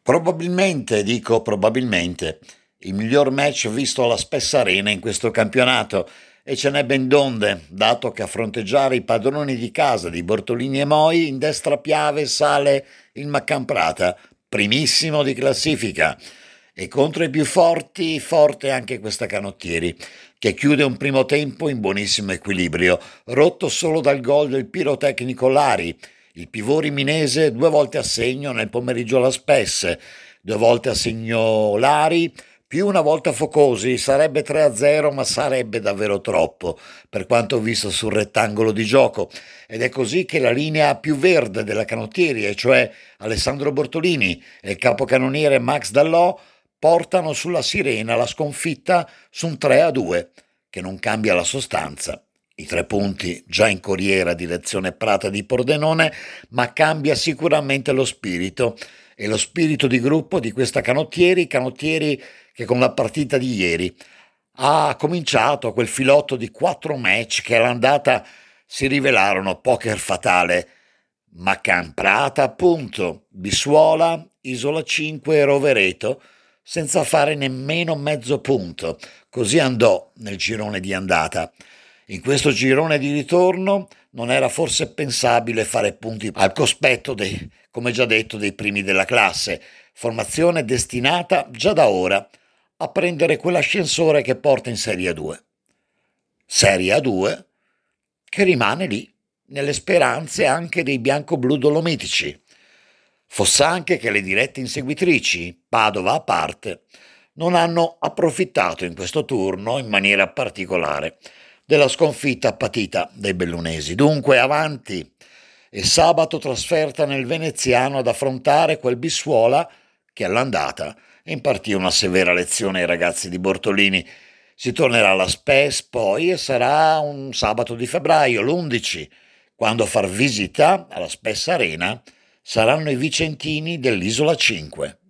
Probabilmente, il miglior match visto alla Spessa Arena in questo campionato e ce n'è ben donde, dato che a fronteggiare i padroni di casa di Bortolini e Moi in destra Piave sale il Maccamprata, primissimo di classifica, e contro i più forti, forte anche questa Canottieri, che chiude un primo tempo in buonissimo equilibrio, rotto solo dal gol del pirotecnico Lari. Il pivot riminese 2 volte a segno nel pomeriggio alla Spesse, 2 volte a segno Lari, più una volta Focosi, sarebbe 3-0, ma sarebbe davvero troppo per quanto ho visto sul rettangolo di gioco. Ed è così che la linea più verde della canottieri, e cioè Alessandro Bortolini e il capocannoniere Max Dallò, portano sulla sirena la sconfitta su un 3-2, che non cambia la sostanza. I 3 punti già in corriera direzione Prata di Pordenone, ma cambia sicuramente lo spirito, e lo spirito di gruppo di questa canottieri che con la partita di ieri ha cominciato quel filotto di 4 match che all'andata si rivelarono poker fatale. Maccamprata appunto, Bissuola, Isola 5 e Rovereto, senza fare nemmeno mezzo punto. Così andò nel girone di andata. In questo girone di ritorno non era forse pensabile fare punti al cospetto come già detto, dei primi della classe, formazione destinata già da ora a prendere quell'ascensore che porta in Serie A2. Serie A2 che rimane lì, nelle speranze anche dei bianco-blu dolomitici. Fosse anche che le dirette inseguitrici, Padova a parte, non hanno approfittato in questo turno in maniera particolare della sconfitta patita dai bellunesi. Dunque avanti, e sabato trasferta nel veneziano ad affrontare quel Bissuola che all'andata impartì una severa lezione ai ragazzi di Bortolini. Si tornerà alla Spes poi e sarà un sabato di febbraio, l'11, quando a far visita alla Spes Arena saranno i vicentini dell'Isola 5.